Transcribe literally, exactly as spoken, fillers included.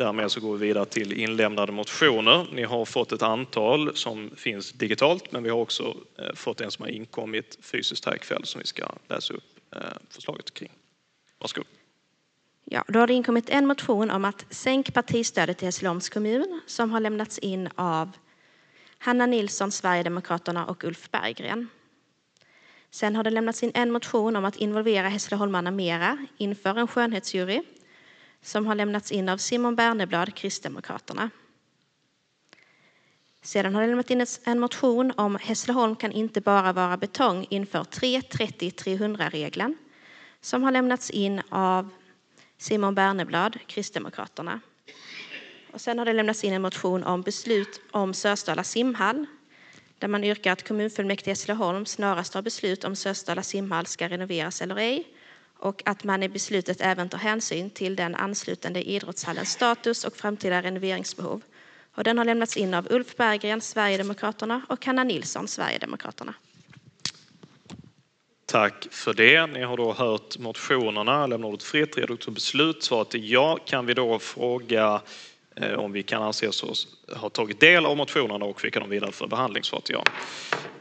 Därmed så går vi vidare till inlämnade motioner. Ni har fått ett antal som finns digitalt, men vi har också fått en som har inkommit fysiskt här ikväll som vi ska läsa upp förslaget kring. Varsågod. Ja, då har det inkommit en motion om att sänka partistödet till Hässleholms kommun som har lämnats in av Hanna Nilsson, Sverigedemokraterna och Ulf Berggren. Sen har det lämnats in en motion om att involvera hässleholmarna mera inför en skönhetsjury som har lämnats in av Simon Berneblad, Kristdemokraterna. Sedan har det lämnats in en motion om Hässleholm kan inte bara vara betong inför tre trettio trehundra-regeln som har lämnats in av Simon Berneblad, Kristdemokraterna. Och sen har det lämnats in en motion om beslut om Sösdala simhall där man yrkar att kommunfullmäktige i Hässleholm snarast tar beslut om Sösdala simhall ska renoveras eller ej och att man i beslutet även tar hänsyn till den anslutande idrottshallens status och framtida renoveringsbehov. Och den har lämnats in av Ulf Berggren, Sverigedemokraterna och Hanna Nilsson, Sverigedemokraterna. Tack för det. Ni har då hört motionerna. Lämnar ordet fritt. Redo till beslut. Svaret är ja. Kan vi då fråga eh, om vi kan anses ha tagit del av motionerna och skicka dem vidare för behandling? Svaret är ja.